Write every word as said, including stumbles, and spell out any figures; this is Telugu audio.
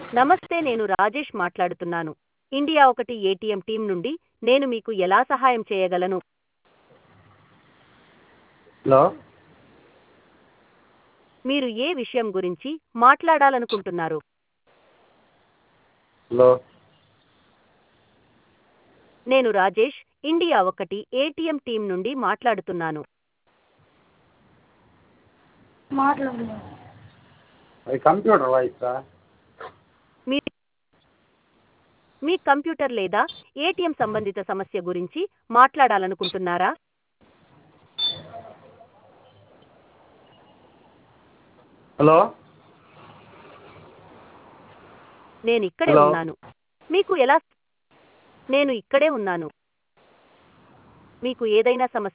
నమస్తే, నేను రాజేష్ మాట్లాడుతున్నాను. ఇండియా ఒకటి ఏటీఎం టీం నుండి. నేను మీకు ఎలా సహాయం చేయగలను? హలో మీరు ఏ విషయం గురించి మాట్లాడాలనుకుంటున్నారు? హలో నేను రాజేష్, ఇండియా ఒకటి ఏటీఎం టీం నుండి మాట్లాడుతున్నాను. మాట్లాడలేదు. అది కంప్యూటర్ వాయిసా? మీ మీ కంప్యూటర్ లేదా ఏటీఎం సంబంధిత సమస్య గురించి మాట్లాడాలనుకుంటున్నారా? హలో నేను ఇక్కడే హలో ఉన్నాను. మీకు ఎలా? నేను ఇక్కడే ఉన్నాను. మీకు ఏదైనా సమస్య